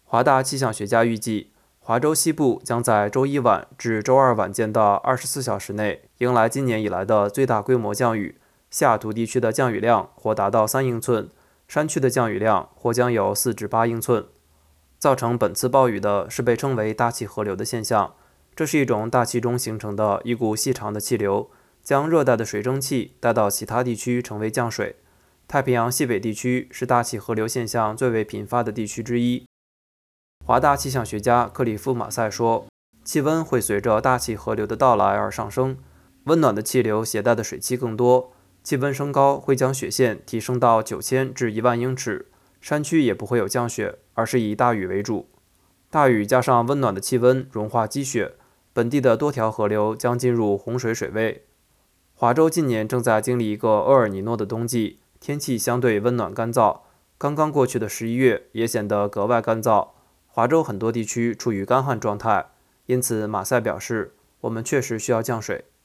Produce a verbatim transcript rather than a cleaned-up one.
华大气象学家预计，华州西部将在周一晚至周二晚间的二十四小时内迎来今年以来的最大规模降雨，西雅图地区的降雨量或达到三英寸，山区的降雨量或将有四至八英寸。造成本次暴雨的是被称为大气河流的现象，这是一种大气中形成的一股细长的气流，将热带的水蒸气带到其他地区成为降水。太平洋西北地区是大气河流现象最为频发的地区之一。华大气象学家克里夫·马塞说，气温会随着大气河流的到来而上升，温暖的气流携带的水汽更多，气温升高会将雪线提升到九千至一万英尺，山区也不会有降雪，而是以大雨为主。大雨加上温暖的气温融化积雪，本地的多条河流将进入洪水水位。华州今年正在经历一个厄尔尼诺的冬季，天气相对温暖干燥，刚刚过去的十一月也显得格外干燥。华州很多地区处于干旱状态，因此马赛表示，我们确实需要降水。